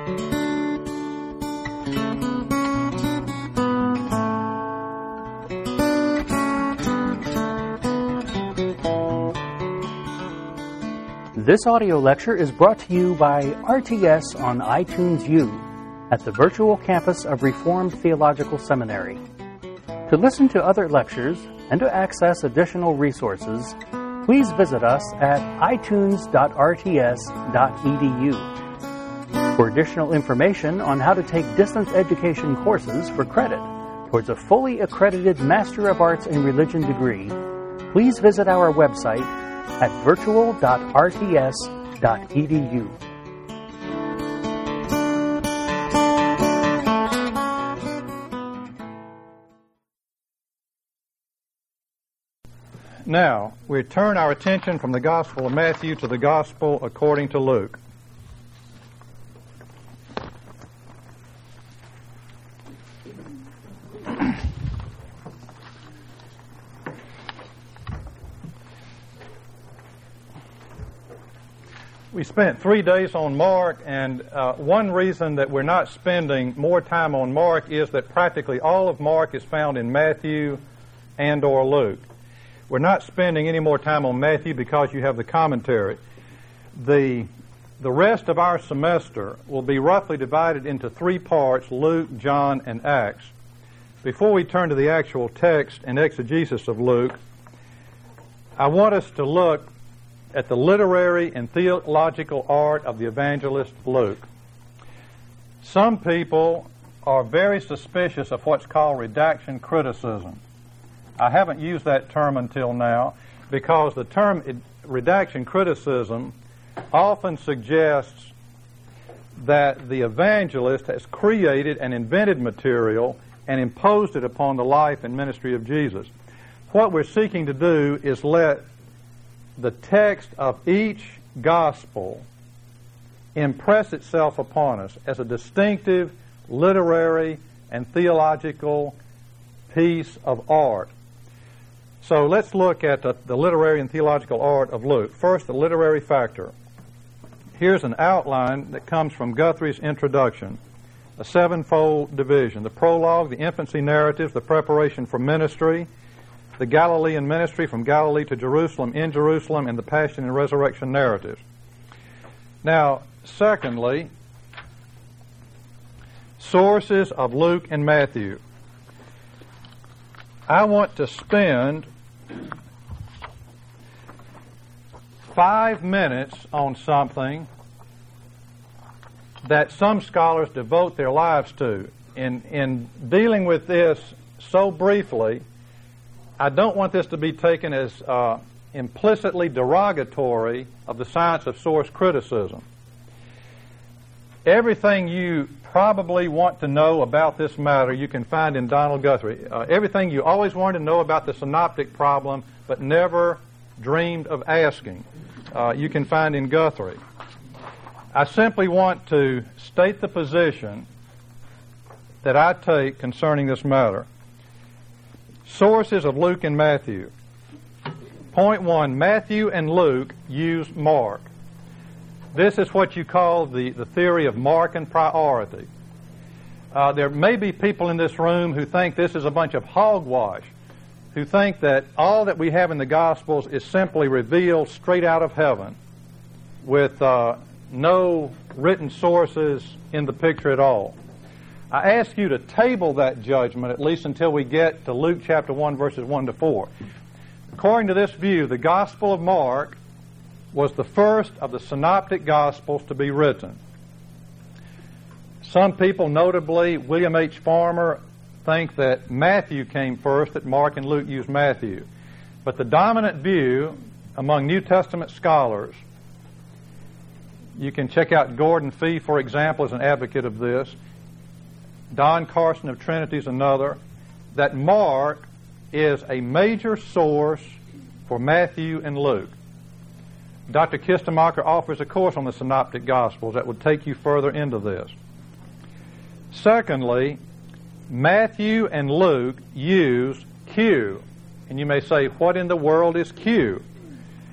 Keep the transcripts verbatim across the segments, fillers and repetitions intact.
This audio lecture is brought to you by R T S on iTunes U at the virtual campus of Reformed Theological Seminary. To listen to other lectures and to access additional resources, please visit us at i tunes dot r t s dot e d u. For additional information on how to take distance education courses for credit towards a fully accredited Master of Arts in Religion degree, please visit our website at virtual dot r t s dot e d u. Now, we turn our attention from the Gospel of Matthew to the Gospel according to Luke. We spent three days on Mark, and uh, one reason that we're not spending more time on Mark is that practically all of Mark is found in Matthew and or Luke. We're not spending any more time on Matthew because you have the commentary. The, the rest of our semester will be roughly divided into three parts, Luke, John, and Acts. Before we turn to the actual text and exegesis of Luke, I want us to look at the literary and theological art of the evangelist Luke. Some people are very suspicious of what's called redaction criticism. I haven't used that term until now because the term redaction criticism often suggests that the evangelist has created and invented material and imposed it upon the life and ministry of Jesus. What we're seeking to do is let the text of each gospel impress itself upon us as a distinctive literary and theological piece of art. So let's look at the, the literary and theological art of Luke. First, the literary factor. Here's an outline that comes from Guthrie's introduction, a sevenfold division: the prologue, the infancy narratives, the preparation for ministry, the Galilean ministry from Galilee to Jerusalem, in Jerusalem, and the passion and resurrection narratives. Now, secondly, sources of Luke and Matthew. I want to spend five minutes on something that some scholars devote their lives to. In, in dealing with this so briefly, I don't want this to be taken as uh, implicitly derogatory of the science of source criticism. Everything you probably want to know about this matter you can find in Donald Guthrie. Uh, everything you always wanted to know about the synoptic problem but never dreamed of asking, uh, you can find in Guthrie. I simply want to state the position that I take concerning this matter. Sources of Luke and Matthew. Point one, Matthew and Luke use Mark. This is what you call the, the theory of mark and priority. Uh, there may be people in this room who think this is a bunch of hogwash, who think that all that we have in the Gospels is simply revealed straight out of heaven with uh, no written sources in the picture at all. I ask you to table that judgment, at least until we get to Luke chapter one, verses one to four. According to this view, the Gospel of Mark was the first of the synoptic Gospels to be written. Some people, notably William H. Farmer, think that Matthew came first, that Mark and Luke used Matthew. But the dominant view among New Testament scholars, you can check out Gordon Fee, for example, as an advocate of this, Don Carson of Trinity is another, that Mark is a major source for Matthew and Luke. Doctor Kistemacher offers a course on the Synoptic Gospels that would take you further into this. Secondly, Matthew and Luke use Q. And you may say, what in the world is Q?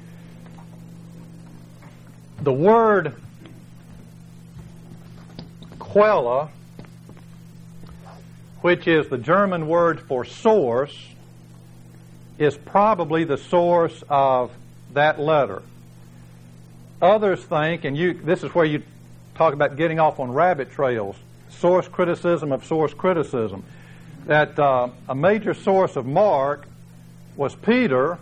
The word Quelle, which is the German word for source, is probably the source of that letter. Others think, and you, this is where you talk about getting off on rabbit trails, source criticism of source criticism, that uh, a major source of Mark was Peter.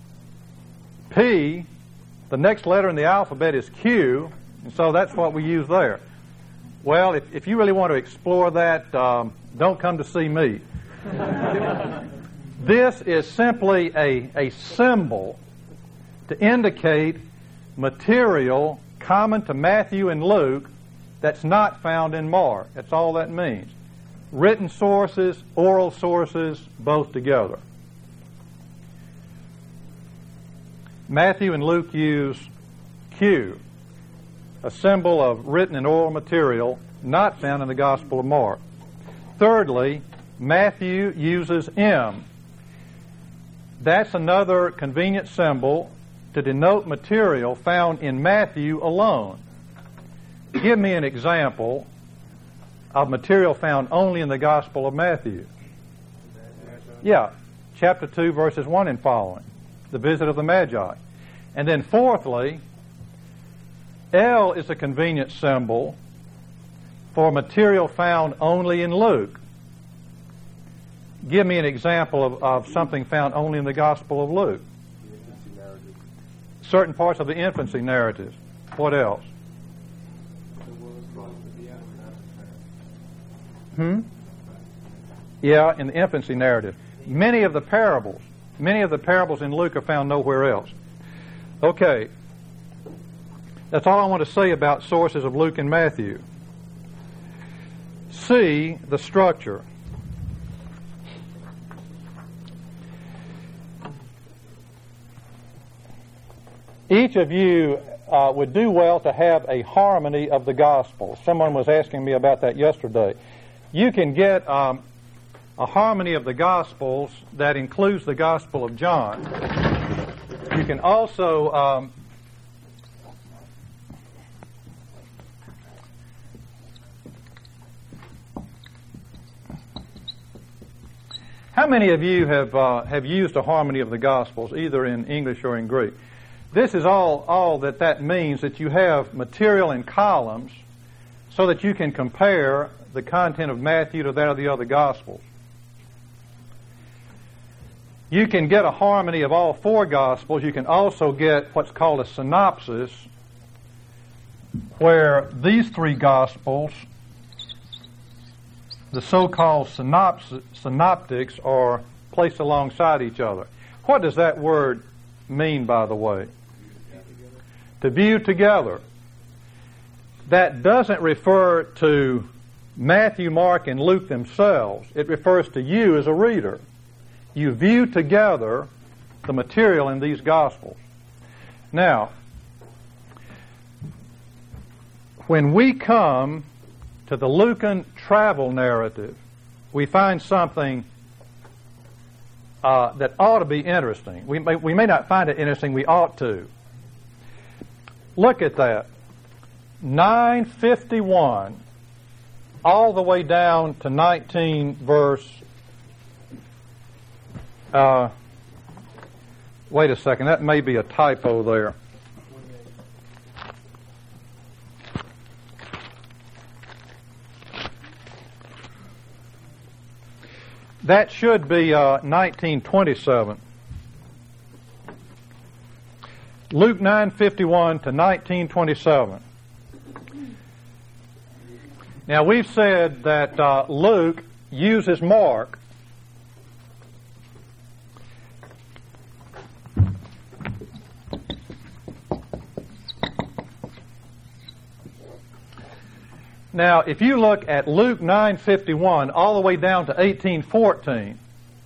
P, the next letter in the alphabet is Q, and so that's what we use there. Well, if, if you really want to explore that, um, don't come to see me. This is simply a, a symbol to indicate material common to Matthew and Luke that's not found in Mark. That's all that means. Written sources, oral sources, both together. Matthew and Luke use Q, a symbol of written and oral material not found in the Gospel of Mark. Thirdly, Matthew uses M. That's another convenient symbol to denote material found in Matthew alone. Give me an example of material found only in the Gospel of Matthew. Yeah, chapter two, verses one and following. The visit of the Magi. And then fourthly, L is a convenient symbol for material found only in Luke. Give me an example of, of something found only in the Gospel of Luke. Certain parts of the infancy narrative. What else? Hmm? Yeah, in the infancy narrative. Many of the parables. Many of the parables in Luke are found nowhere else. Okay. That's all I want to say about sources of Luke and Matthew. C, the structure. Each of you uh, would do well to have a harmony of the Gospels. Someone was asking me about that yesterday. You can get um, a harmony of the Gospels that includes the Gospel of John. You can also um, how many of you have uh, have used a harmony of the Gospels, either in English or in Greek? This is all, all that that means, that you have material in columns so that you can compare the content of Matthew to that of the other Gospels. You can get a harmony of all four Gospels. You can also get what's called a synopsis, where these three Gospels, the so-called synopsis, synoptics, are placed alongside each other. What does that word mean, by the way? To view together. That doesn't refer to Matthew, Mark, and Luke themselves. It refers to you as a reader. You view together the material in these Gospels. Now, when we come to the Lucan travel narrative, we find something uh, that ought to be interesting. We may, we may not find it interesting, we ought to. Look at that. nine fifty-one, all the way down to nineteen verse... Uh, wait a second, that may be a typo there. That should be uh, nineteen twenty-seven. Luke nine fifty-one to nineteen twenty-seven. Now we've said that uh, Luke uses Mark. Now, if you look at Luke nine fifty-one all the way down to eighteen fourteen,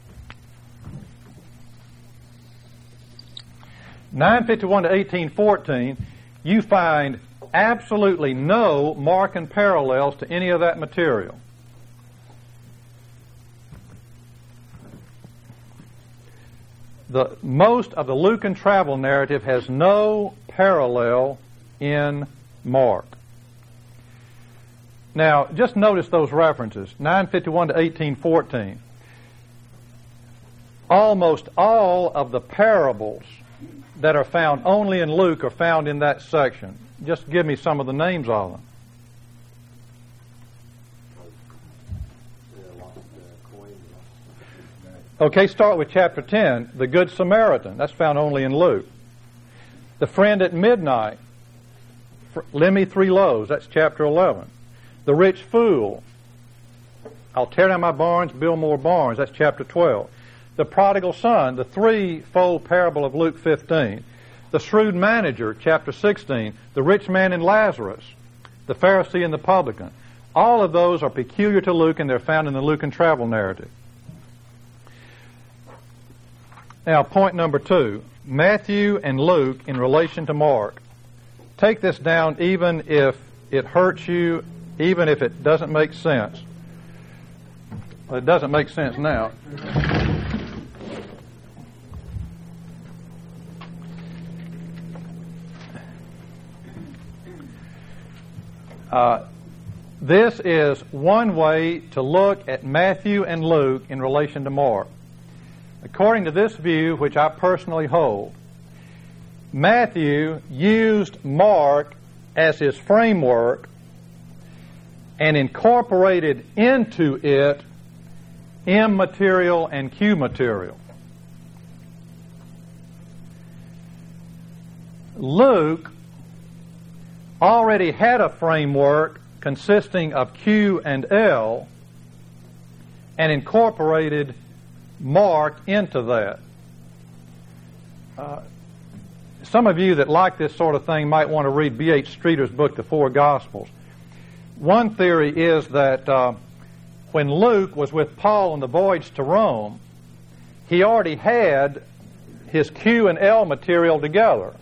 nine fifty-one to eighteen fourteen, you find absolutely no Markan parallels to any of that material. The most of the Lucan travel narrative has no parallel in Mark. Now, just notice those references, nine fifty-one to eighteen fourteen. Almost all of the parables that are found only in Luke are found in that section. Just give me some of the names of them. Okay, start with chapter ten, the Good Samaritan. That's found only in Luke. The friend at midnight, lend me three loaves. That's chapter eleven. The rich fool, I'll tear down my barns, build more barns. That's chapter twelve. The prodigal son, the threefold parable of Luke fifteen. The shrewd manager, chapter sixteen. The rich man and Lazarus. The Pharisee and the publican. All of those are peculiar to Luke, and they're found in the Lucan travel narrative. Now, point number two, Matthew and Luke in relation to Mark. Take this down even if it hurts you, even if it doesn't make sense. Well, it doesn't make sense now. Uh, this is one way to look at Matthew and Luke in relation to Mark. According to this view, which I personally hold, Matthew used Mark as his framework and incorporated into it M material and Q material. Luke already had a framework consisting of Q and L and incorporated Mark into that. Uh, some of you that like this sort of thing might want to read B H Streeter's book, The Four Gospels. One theory is that uh, when Luke was with Paul on the voyage to Rome, he already had his Q and L material together.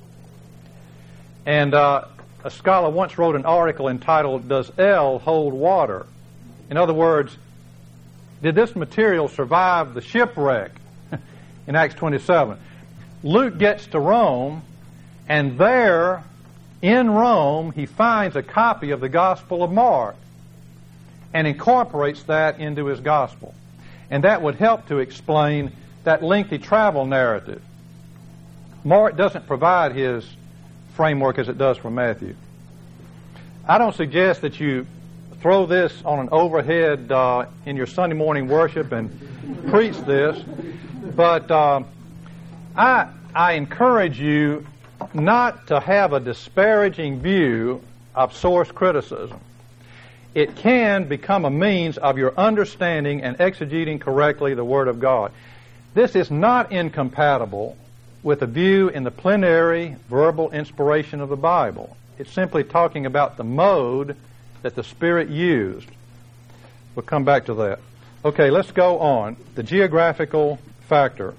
And uh, a scholar once wrote an article entitled, "Does L Hold Water?" In other words, did this material survive the shipwreck in Acts twenty-seven? Luke gets to Rome, and there, in Rome, he finds a copy of the Gospel of Mark and incorporates that into his Gospel. And that would help to explain that lengthy travel narrative. Mark doesn't provide his framework as it does for Matthew. I don't suggest that you throw this on an overhead uh, in your Sunday morning worship and preach this, but uh, I, I encourage you not to have a disparaging view of source criticism. It can become a means of your understanding and exegeting correctly the Word of God. This is not incompatible with a view in the plenary verbal inspiration of the Bible. It's simply talking about the mode that the Spirit used. We'll come back to that. Okay, let's go on. The geographical factor.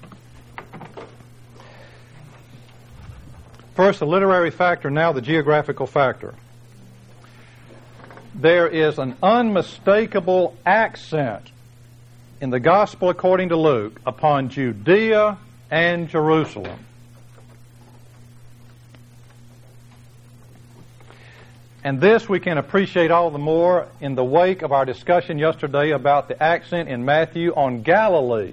First, the literary factor, now the geographical factor. There is an unmistakable accent in the Gospel according to Luke upon Judea and Jerusalem. And this we can appreciate all the more in the wake of our discussion yesterday about the accent in Matthew on Galilee.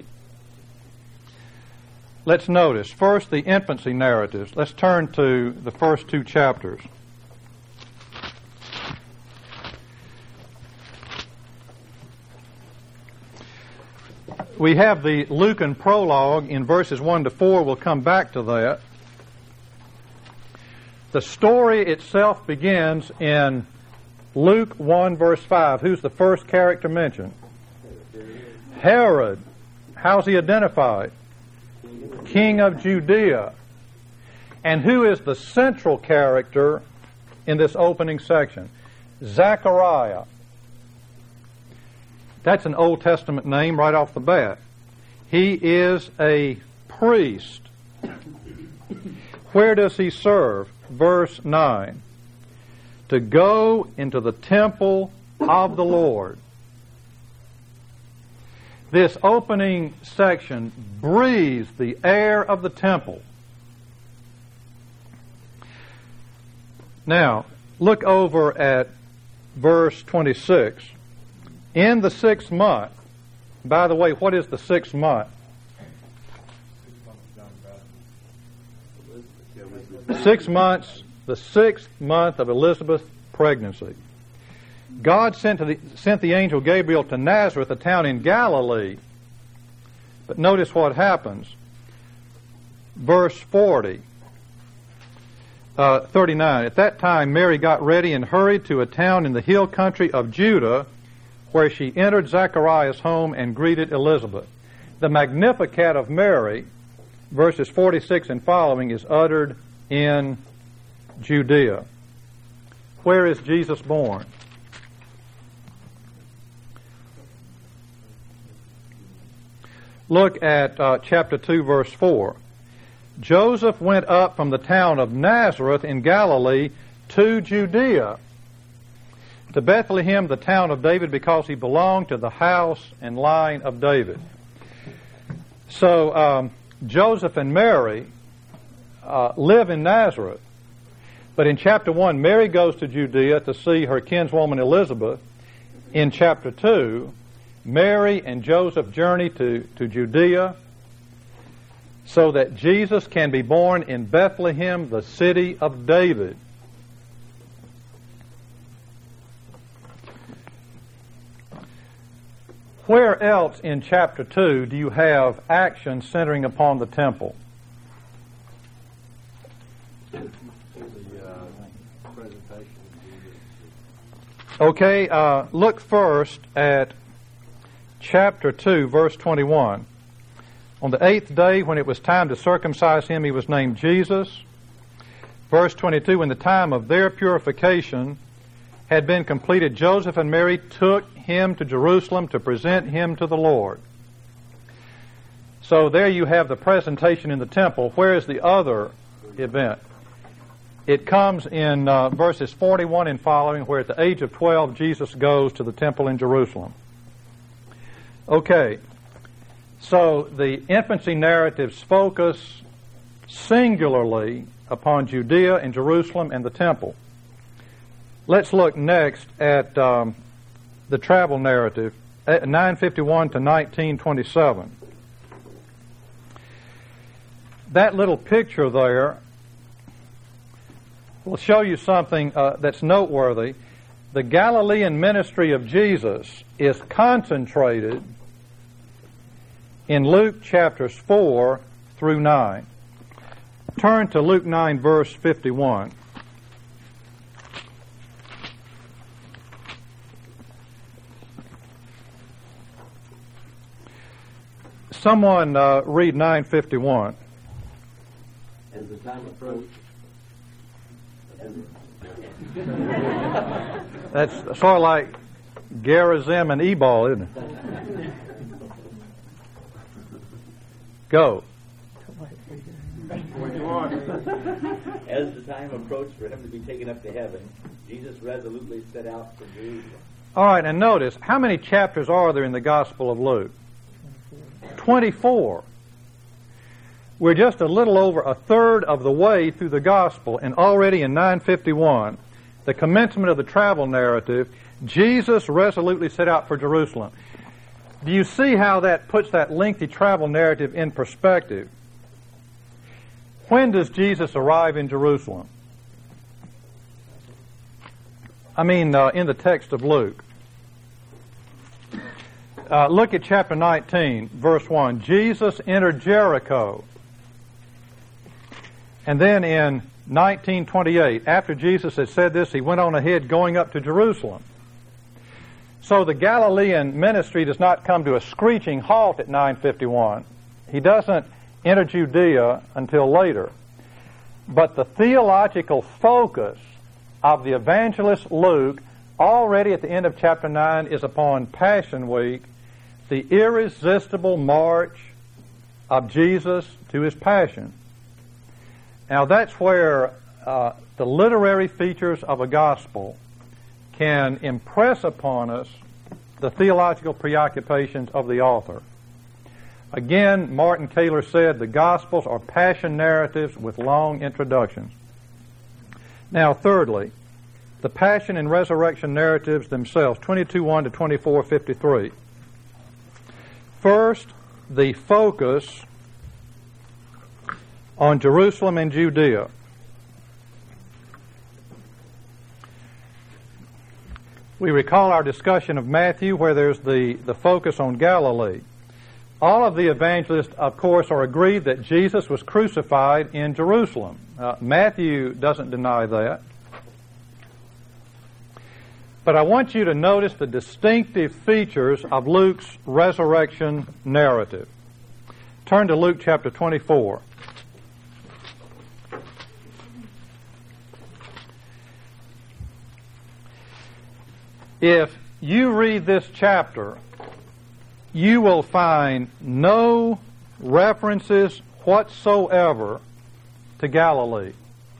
Let's notice, first, the infancy narratives. Let's turn to the first two chapters. We have the Lucan prologue in verses one to four. We'll come back to that. The story itself begins in Luke one, verse five. Who's the first character mentioned? Herod. How's he identified? King of Judea. And who is the central character in this opening section? Zechariah. That's an Old Testament name right off the bat. He is a priest. Where does he serve? Verse nine. To go into the temple of the Lord. This opening section breathes the air of the temple. Now, look over at verse twenty-six. In the sixth month, by the way, what is the sixth month? Six months, the sixth month of Elizabeth's pregnancy. God sent, to the, sent the angel Gabriel to Nazareth, a town in Galilee. But notice what happens. Verse forty, uh, thirty-nine. At that time, Mary got ready and hurried to a town in the hill country of Judah, where she entered Zechariah's home and greeted Elizabeth. The Magnificat of Mary, verses forty-six and following, is uttered in Judea. Where is Jesus born? Look at uh, chapter two, verse four. Joseph went up from the town of Nazareth in Galilee to Judea, to Bethlehem, the town of David, because he belonged to the house and line of David. So um, Joseph and Mary uh, live in Nazareth. But in chapter one, Mary goes to Judea to see her kinswoman Elizabeth. In chapter two, Mary and Joseph journey to, to Judea so that Jesus can be born in Bethlehem, the city of David. Where else in chapter two do you have action centering upon the temple? Okay, uh, look first at chapter two, verse twenty-one. On the eighth day, when it was time to circumcise him, he was named Jesus. Verse twenty-two, when the time of their purification had been completed, Joseph and Mary took him to Jerusalem to present him to the Lord. So there you have the presentation in the temple. Where is the other event? It comes in uh, verses forty-one and following, where at the age of twelve, Jesus goes to the temple in Jerusalem. Okay, so the infancy narratives focus singularly upon Judea and Jerusalem and the temple. Let's look next at um, the travel narrative, nine fifty-one to nineteen twenty-seven. That little picture there will show you something uh, that's noteworthy. The Galilean ministry of Jesus is concentrated in Luke chapters four through nine. Turn to Luke nine, verse fifty-one. Someone uh, read nine fifty-one. As the time approached, That's sort of like Gerizim and Ebal, isn't it? Go. As the time approached for him to be taken up to heaven, Jesus resolutely set out for Jerusalem. All right, and notice, how many chapters are there in the Gospel of Luke? twenty-four. We're just a little over a third of the way through the Gospel, and already in nine fifty-one, the commencement of the travel narrative, Jesus resolutely set out for Jerusalem. Do you see how that puts that lengthy travel narrative in perspective? When does Jesus arrive in Jerusalem? I mean, uh, in the text of Luke. Uh, look at chapter nineteen, verse one. Jesus entered Jericho. And then in nineteen twenty-eight, after Jesus had said this, he went on ahead going up to Jerusalem. So the Galilean ministry does not come to a screeching halt at nine fifty-one. He doesn't enter Judea until later. But the theological focus of the evangelist Luke, already at the end of chapter nine, is upon Passion Week, the irresistible march of Jesus to his passion. Now that's where uh, the literary features of a gospel can impress upon us the theological preoccupations of the author. Again, Martin Kaler said the Gospels are passion narratives with long introductions. Now, thirdly, the passion and resurrection narratives themselves, twenty-two one to twenty-four fifty-three. First, the focus on Jerusalem and Judea. We recall our discussion of Matthew where there's the, the focus on Galilee. All of the evangelists, of course, are agreed that Jesus was crucified in Jerusalem. Uh, Matthew doesn't deny that. But I want you to notice the distinctive features of Luke's resurrection narrative. Turn to Luke chapter twenty-four. If you read this chapter, you will find no references whatsoever to Galilee.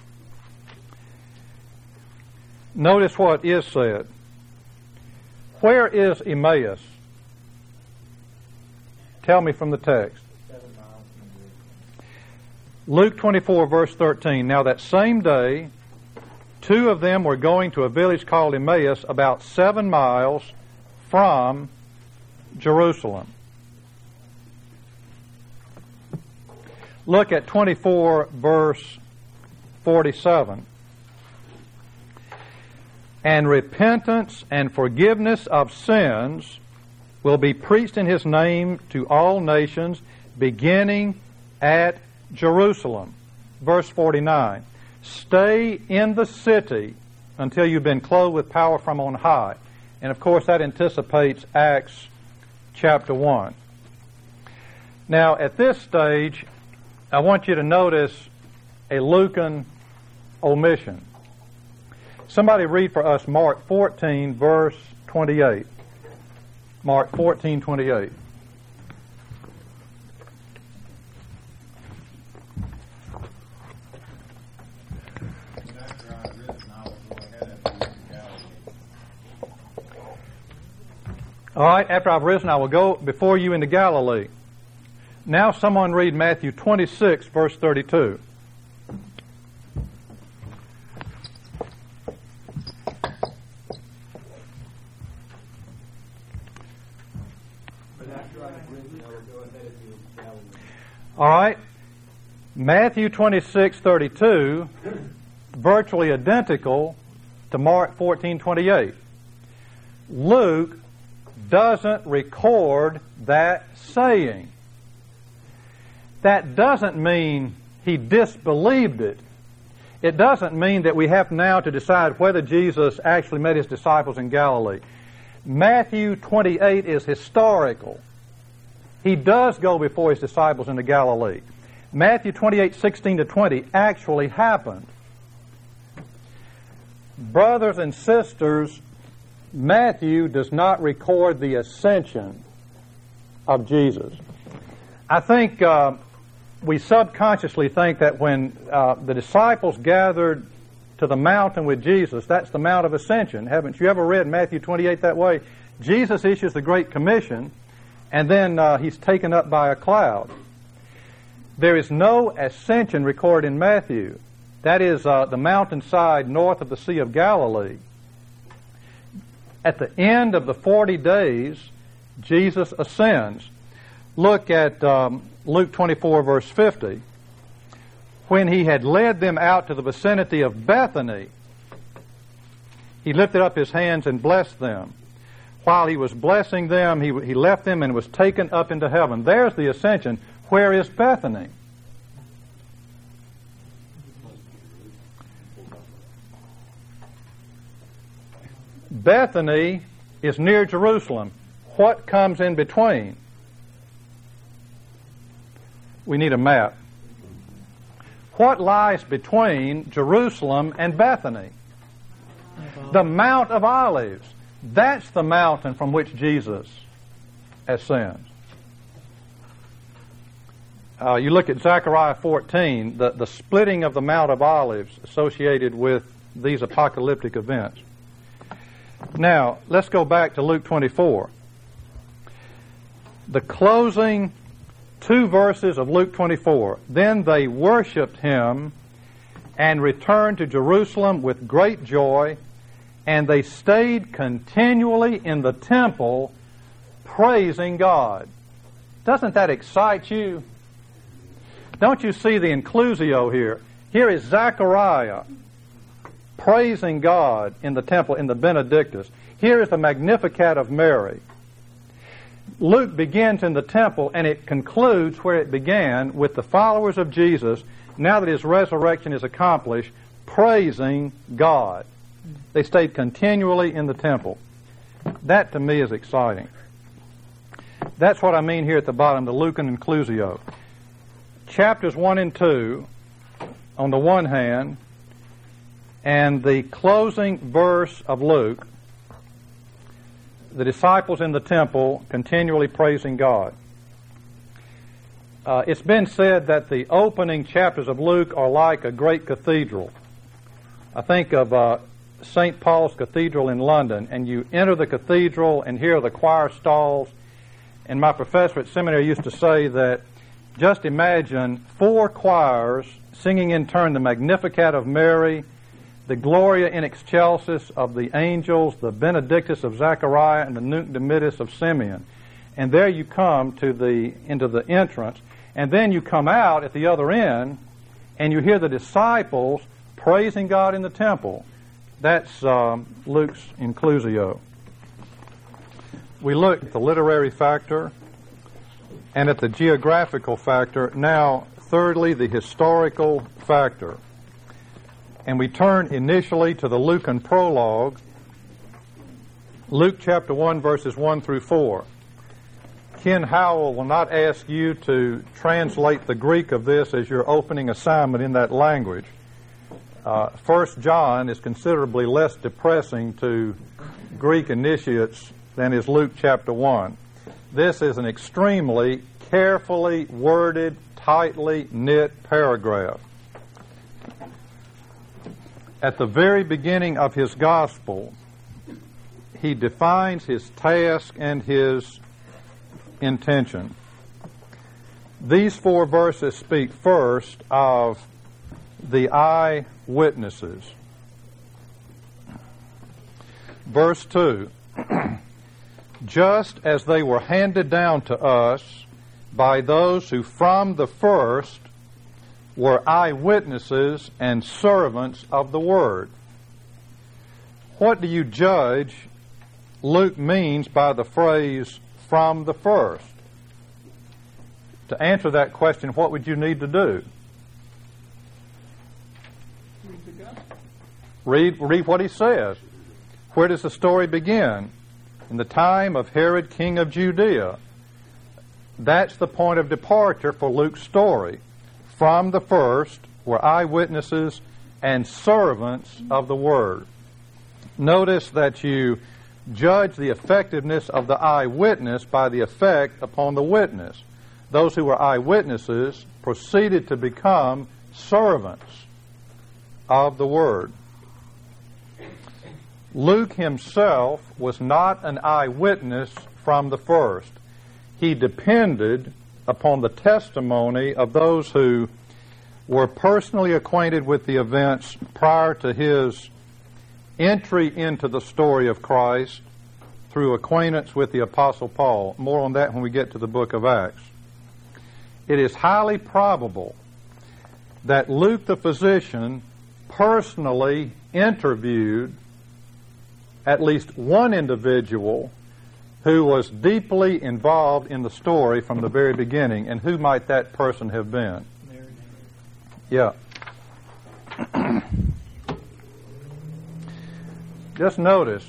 Notice what is said. Where is Emmaus? Tell me from the text. Luke twenty-four, verse thirteen. Now that same day, two of them were going to a village called Emmaus, about seven miles from Jerusalem. Look at twenty-four, verse forty-seven. And repentance and forgiveness of sins will be preached in His name to all nations, beginning at Jerusalem. Verse forty-nine. Stay in the city until you've been clothed with power from on high. And of course that anticipates Acts chapter one. Now at this stage, I want you to notice a Lucan omission. Somebody read for us Mark fourteen, verse twenty-eight. Mark fourteen, twenty-eight. All right, after I've risen, I will go before you into Galilee. Now someone read Matthew twenty-six, verse thirty-two. All right, Matthew twenty-six, thirty-two, virtually identical to Mark fourteen, twenty-eight. Luke doesn't record that saying. That doesn't mean he disbelieved it. It doesn't mean that we have now to decide whether Jesus actually met his disciples in Galilee. Matthew twenty-eight is historical. He does go before his disciples into Galilee. Matthew twenty-eight, sixteen to twenty actually happened. Brothers and sisters, Matthew does not record the ascension of Jesus. I think uh, we subconsciously think that when uh, the disciples gathered to the mountain with Jesus, that's the Mount of Ascension. Haven't you ever read Matthew twenty-eight that way? Jesus issues the Great Commission, and then uh, he's taken up by a cloud. There is no ascension recorded in Matthew. That is uh, the mountainside north of the Sea of Galilee. At the end of the forty days, Jesus ascends. Look at um, Luke twenty-four, verse fifty. When he had led them out to the vicinity of Bethany, he lifted up his hands and blessed them. While he was blessing them, he, he left them and was taken up into heaven. There's the ascension. Where is Bethany? Bethany is near Jerusalem. What comes in between? We need a map. What lies between Jerusalem and Bethany? The Mount of Olives. That's the mountain from which Jesus ascends. Uh, you look at Zechariah fourteen, the, the splitting of the Mount of Olives associated with these apocalyptic events. Now, let's go back to Luke twenty-four. The closing two verses of Luke twenty-four. Then they worshipped him and returned to Jerusalem with great joy and they stayed continually in the temple praising God. Doesn't that excite you? Don't you see the inclusio here? Here is Zechariah praising God in the temple, in the Benedictus. Here is the Magnificat of Mary. Luke begins in the temple, and it concludes where it began, with the followers of Jesus, now that his resurrection is accomplished, praising God. They stayed continually in the temple. That, to me, is exciting. That's what I mean here at the bottom, the Lucan inclusio. Chapters one and two, on the one hand, and the closing verse of Luke, the disciples in the temple continually praising God. Uh, it's been said that the opening chapters of Luke are like a great cathedral. I think of uh, Saint Paul's Cathedral in London, and you enter the cathedral and hear the choir stalls. And my professor at seminary used to say that just imagine four choirs singing in turn the Magnificat of Mary, the Gloria in Excelsis of the angels, the Benedictus of Zechariah, and the Nunc Dimittis of Simeon. And there you come to the into the entrance, and then you come out at the other end, and you hear the disciples praising God in the temple. That's um, Luke's inclusio. We looked at the literary factor and at the geographical factor. Now, thirdly, the historical factor. And we turn initially to the Lucan prologue, Luke chapter one, verses one through four. Ken Howell will not ask you to translate the Greek of this as your opening assignment in that language. Uh, First John is considerably less depressing to Greek initiates than is Luke chapter one. This is an extremely carefully worded, tightly knit paragraph. At the very beginning of his gospel, he defines his task and his intention. These four verses speak first of the eyewitnesses. Verse two, just as they were handed down to us by those who from the first were eyewitnesses and servants of the Word. What do you judge Luke means by the phrase, from the first? To answer that question, what would you need to do? Read, read what he says. Where does the story begin? In the time of Herod, king of Judea. That's the point of departure for Luke's story. From the first were eyewitnesses and servants of the Word. Notice that you judge the effectiveness of the eyewitness by the effect upon the witness. Those who were eyewitnesses proceeded to become servants of the Word. Luke himself was not an eyewitness from the first. He depended upon the testimony of those who were personally acquainted with the events prior to his entry into the story of Christ through acquaintance with the Apostle Paul. More on that when we get to the book of Acts. It is highly probable that Luke the physician personally interviewed at least one individual who was deeply involved in the story from the very beginning. And who might that person have been? Mary. Yeah. Just notice,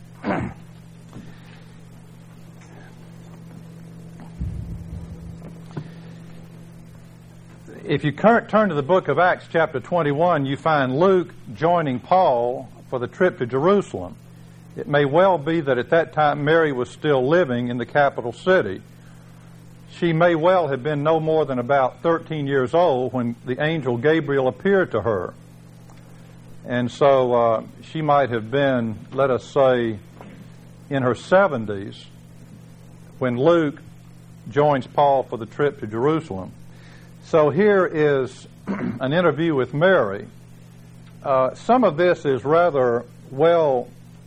if you turn to the book of Acts chapter twenty-one, you find Luke joining Paul for the trip to Jerusalem. It may well be that at that time Mary was still living in the capital city. She may well have been no more than about thirteen years old when the angel Gabriel appeared to her. And so uh, she might have been, let us say, in her seventies when Luke joins Paul for the trip to Jerusalem. So here is an interview with Mary. Uh, some of this is rather well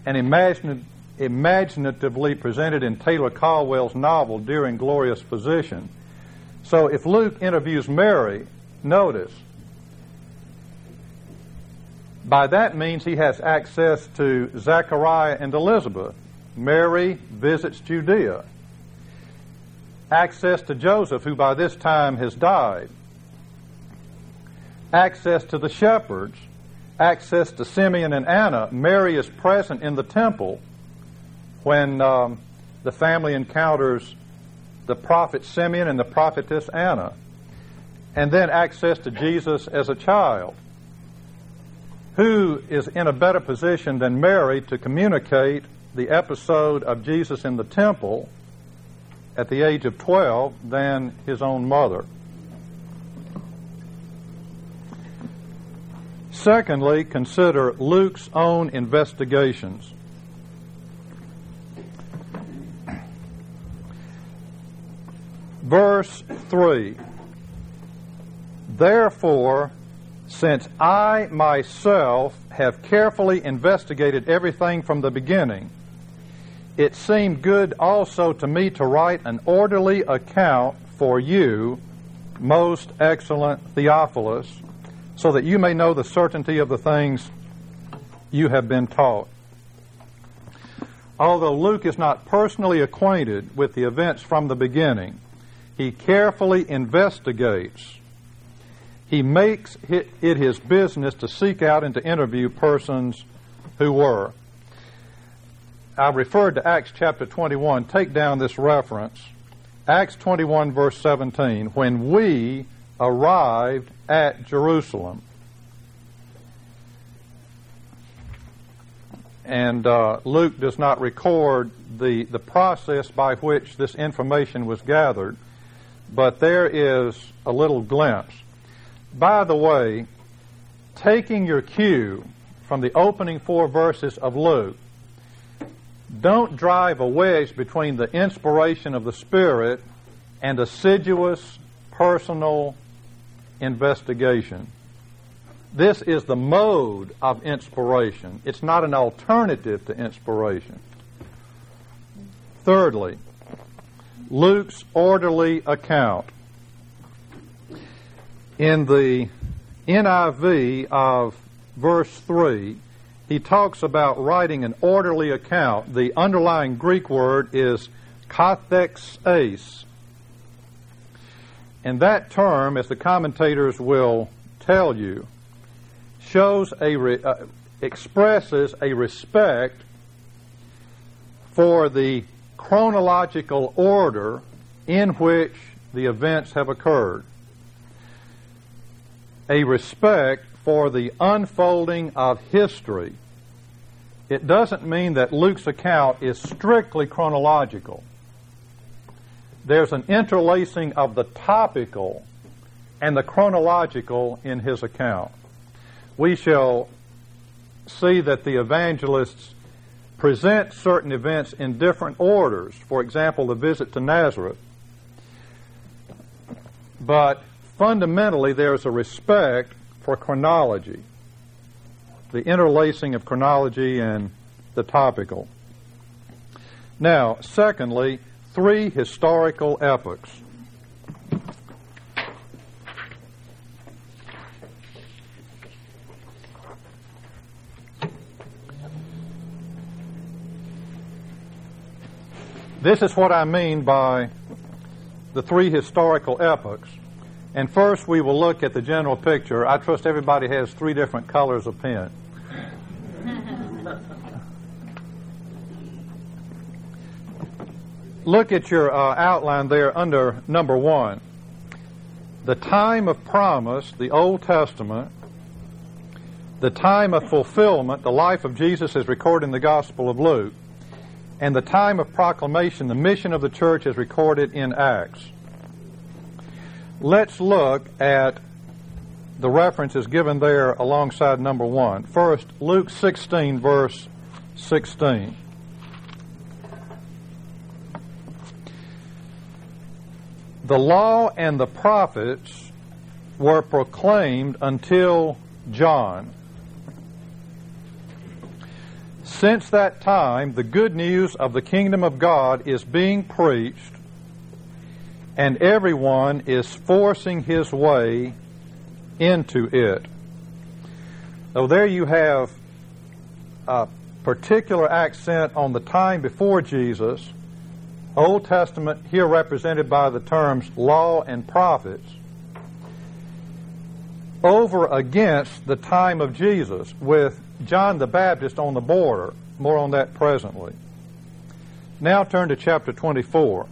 and imagine, imaginatively presented in Taylor Caldwell's novel, Dear and Glorious Physician. So if Luke interviews Mary, notice, by that means he has access to Zechariah and Elizabeth. Mary visits Judea. Access to Joseph, who by this time has died. Access to the shepherds. Access to Simeon and Anna. Mary is present in the temple when um, the family encounters the prophet Simeon and the prophetess Anna. And then access to Jesus as a child. Who is in a better position than Mary to communicate the episode of Jesus in the temple at the age of twelve than his own mother? Secondly, consider Luke's own investigations. Verse three, therefore, since I myself have carefully investigated everything from the beginning, it seemed good also to me to write an orderly account for you, most excellent Theophilus, so that you may know the certainty of the things you have been taught. Although Luke is not personally acquainted with the events from the beginning, he carefully investigates. He makes it his business to seek out and to interview persons who were. I referred to Acts chapter twenty-one. Take down this reference. Acts twenty-one, verse seventeen. When we arrived at Jerusalem. And uh, Luke does not record the, the process by which this information was gathered, but there is a little glimpse. By the way, taking your cue from the opening four verses of Luke, don't drive a wedge between the inspiration of the Spirit and assiduous personal investigation. This is the mode of inspiration. It's not an alternative to inspiration. Thirdly, Luke's orderly account. In the N I V of verse three, he talks about writing an orderly account. The underlying Greek word is kathexeis. And that term, as the commentators will tell you, shows a re, uh, expresses a respect for the chronological order in which the events have occurred. A respect for the unfolding of history. It doesn't mean that Luke's account is strictly chronological. There's an interlacing of the topical and the chronological in his account. We shall see that the evangelists present certain events in different orders. For example, the visit to Nazareth. But fundamentally, there's a respect for chronology, the interlacing of chronology and the topical. Now, secondly, three historical epochs. This is what I mean by the three historical epochs. And first we will look at the general picture. I trust everybody has three different colors of pen. Look at your uh, outline there under number one. The time of promise, the Old Testament. The time of fulfillment, the life of Jesus as recorded in the Gospel of Luke. And the time of proclamation, the mission of the church as recorded in Acts. Let's look at the references given there alongside number one. First, Luke sixteen, verse sixteen. The law and the prophets were proclaimed until John. Since that time, the good news of the kingdom of God is being preached, and everyone is forcing his way into it. So there you have a particular accent on the time before Jesus, Old Testament here represented by the terms law and prophets, over against the time of Jesus with John the Baptist on the border. More on that presently. Now turn to chapter twenty-four.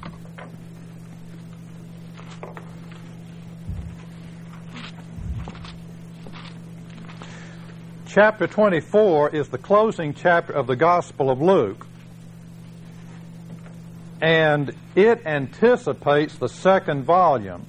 Chapter twenty-four is the closing chapter of the Gospel of Luke, and it anticipates the second volume.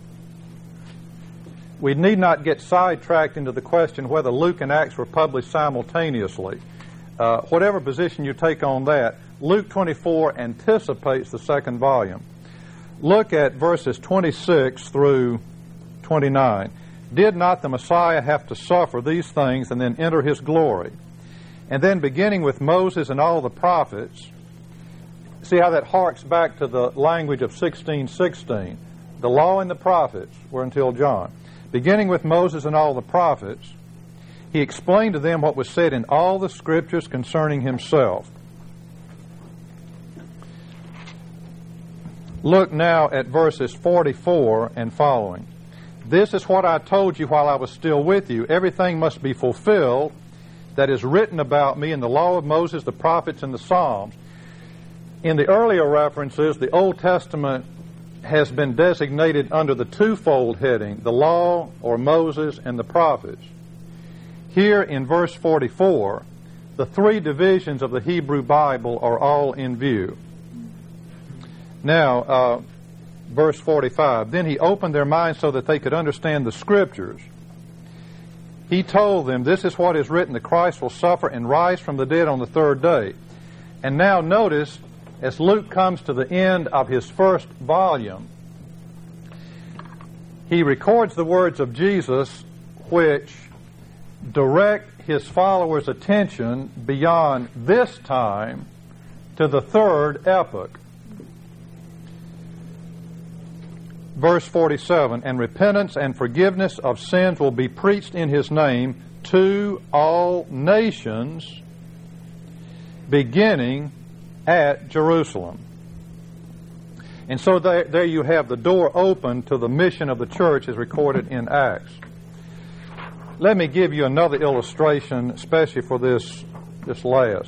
We need not get sidetracked into the question whether Luke and Acts were published simultaneously. Uh, whatever position you take on that, Luke twenty-four anticipates the second volume. Look at verses twenty-six through twenty-nine. Did not the Messiah have to suffer these things and then enter his glory? And then beginning with Moses and all the prophets, see how that harks back to the language of sixteen sixteen. The law and the prophets were until John. Beginning with Moses and all the prophets, he explained to them what was said in all the scriptures concerning himself. Look now at verses forty-four and following. This is what I told you while I was still with you. Everything must be fulfilled that is written about me in the law of Moses, the prophets, and the Psalms. In the earlier references, the Old Testament has been designated under the twofold heading, the law or Moses and the prophets. Here in verse forty-four, the three divisions of the Hebrew Bible are all in view. Now, uh, verse forty-five, then he opened their minds so that they could understand the Scriptures. He told them, this is what is written, the Christ will suffer and rise from the dead on the third day. And now notice, as Luke comes to the end of his first volume, he records the words of Jesus which direct his followers' attention beyond this time to the third epoch. Verse forty-seven, and repentance and forgiveness of sins will be preached in his name to all nations, beginning at Jerusalem. And so there, there you have the door open to the mission of the church as recorded in Acts. Let me give you another illustration, especially for this, this last.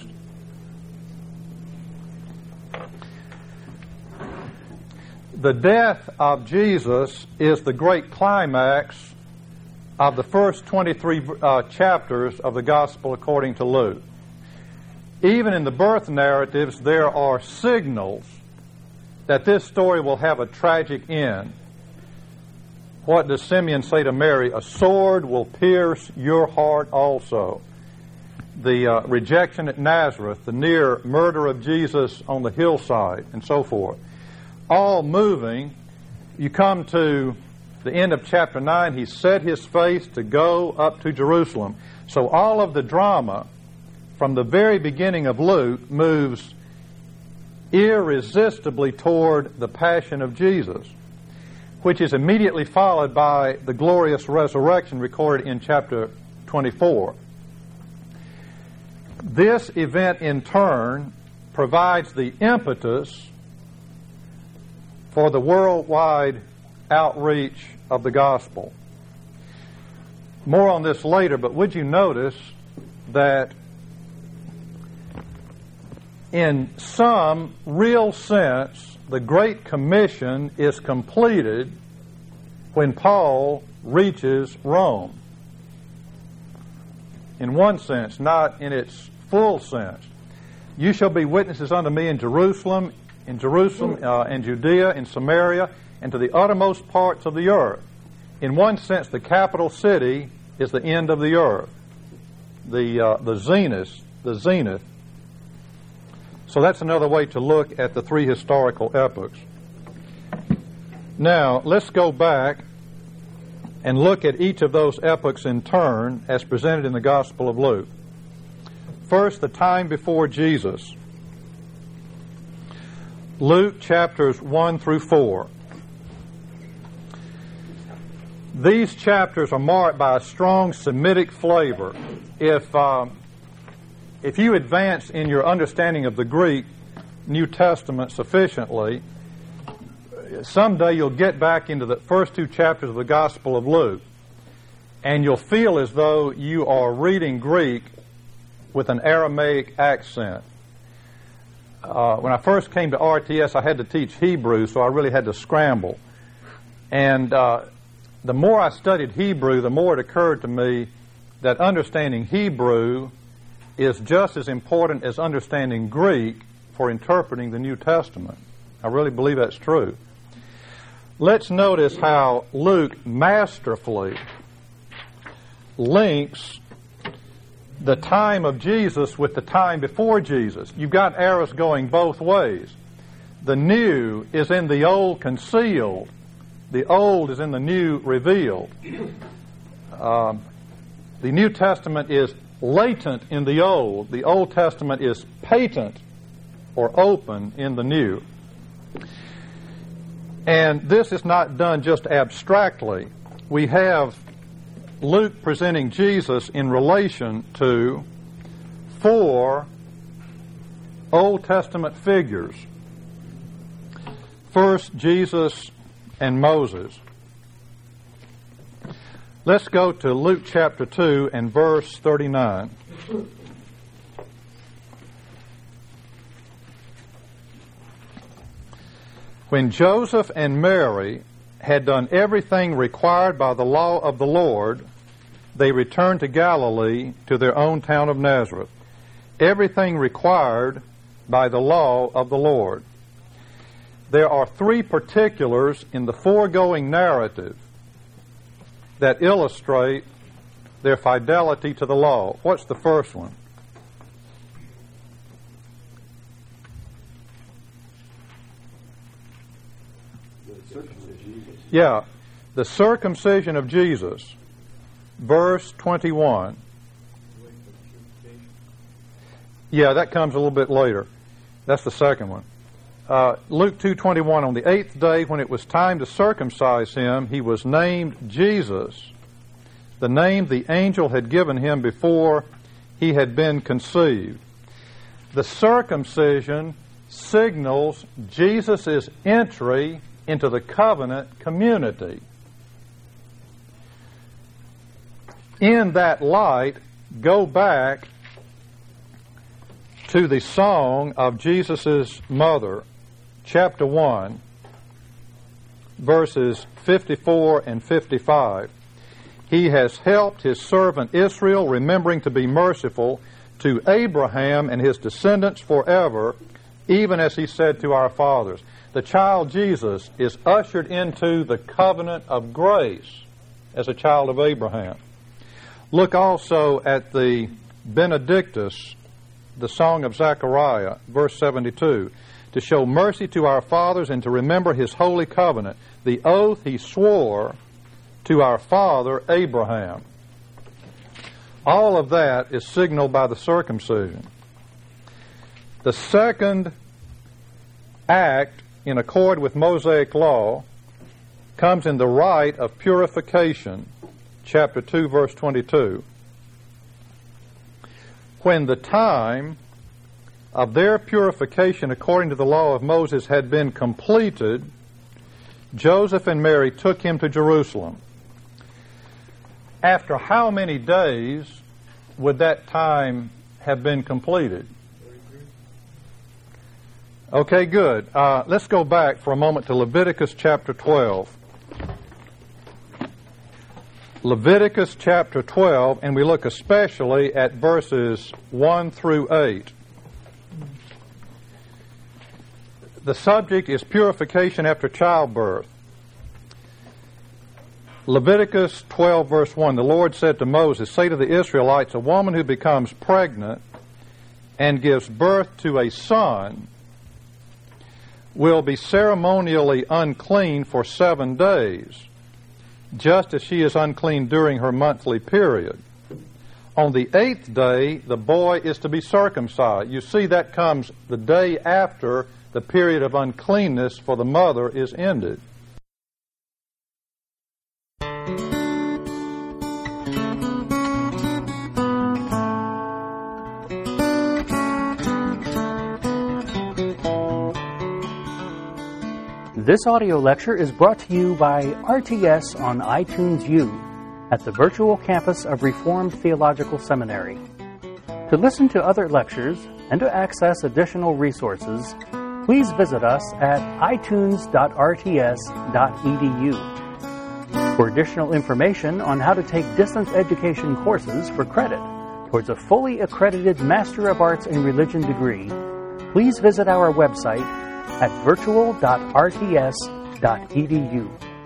The death of Jesus is the great climax of the first twenty-three uh, chapters of the Gospel according to Luke. Even in the birth narratives, there are signals that this story will have a tragic end. What does Simeon say to Mary? A sword will pierce your heart also. The uh, rejection at Nazareth, the near murder of Jesus on the hillside, and so forth. All moving. You come to the end of chapter nine, he set his face to go up to Jerusalem. So all of the drama from the very beginning of Luke moves irresistibly toward the passion of Jesus, which is immediately followed by the glorious resurrection recorded in chapter twenty-four. This event in turn provides the impetus for the worldwide outreach of the gospel. More on this later, but would you notice that in some real sense, the Great Commission is completed when Paul reaches Rome. In one sense, not in its full sense. You shall be witnesses unto me in Jerusalem, in Jerusalem, uh, and Judea, in Samaria, and to the uttermost parts of the earth. In one sense, the capital city is the end of the earth, the uh, the zenith, the zenith. So that's another way to look at the three historical epochs. Now, let's go back and look at each of those epochs in turn as presented in the Gospel of Luke. First, the time before Jesus. Luke chapters one through four. These chapters are marked by a strong Semitic flavor. If um, if you advance in your understanding of the Greek New Testament sufficiently, someday you'll get back into the first two chapters of the Gospel of Luke, and you'll feel as though you are reading Greek with an Aramaic accent. Uh, when I first came to R T S, I had to teach Hebrew, so I really had to scramble. And uh, the more I studied Hebrew, the more it occurred to me that understanding Hebrew is just as important as understanding Greek for interpreting the New Testament. I really believe that's true. Let's notice how Luke masterfully links the time of Jesus with the time before Jesus. You've got arrows going both ways. The new is in the old concealed. The old is in the new revealed. Um, the New Testament is latent in the old. The Old Testament is patent or open in the new. And this is not done just abstractly. We have Luke presenting Jesus in relation to four Old Testament figures. First, Jesus and Moses. Let's go to Luke chapter two and verse thirty-nine. When Joseph and Mary had done everything required by the law of the Lord, they returned to Galilee, to their own town of Nazareth. Everything required by the law of the Lord. There are three particulars in the foregoing narrative that illustrate their fidelity to the law. What's the first one? Yeah, the circumcision of Jesus. Verse twenty-one. Yeah, that comes a little bit later. That's the second one. Uh, Luke two twenty-one, on the eighth day when it was time to circumcise him, he was named Jesus, the name the angel had given him before he had been conceived. The circumcision signals Jesus' entry into the covenant community. In that light, go back to the song of Jesus' mother, chapter one, verses fifty-four and fifty-five. He has helped his servant Israel, remembering to be merciful to Abraham and his descendants forever, even as he said to our fathers. The child Jesus is ushered into the covenant of grace as a child of Abraham. Look also at the Benedictus, the song of Zechariah, verse seventy-two, to show mercy to our fathers and to remember his holy covenant, the oath he swore to our father Abraham. All of that is signaled by the circumcision. The second act in accord with Mosaic law comes in the rite of purification, chapter two, verse twenty-two. When the time of their purification according to the law of Moses had been completed, Joseph and Mary took him to Jerusalem. After how many days would that time have been completed? Okay, good. Uh, let's go back for a moment to Leviticus chapter twelve. Leviticus chapter twelve, and we look especially at verses one through eight. The subject is purification after childbirth. Leviticus twelve, verse one, the Lord said to Moses, "Say to the Israelites, a woman who becomes pregnant and gives birth to a son will be ceremonially unclean for seven days, just as she is unclean during her monthly period. On the eighth day, the boy is to be circumcised. You see, that comes the day after the period of uncleanness for the mother is ended. This audio lecture is brought to you by R T S on iTunes U at the virtual campus of Reformed Theological Seminary. To listen to other lectures and to access additional resources, please visit us at i tunes dot r t s dot e d u. For additional information on how to take distance education courses for credit towards a fully accredited Master of Arts in Religion degree, please visit our website at virtual dot r t s dot e d u.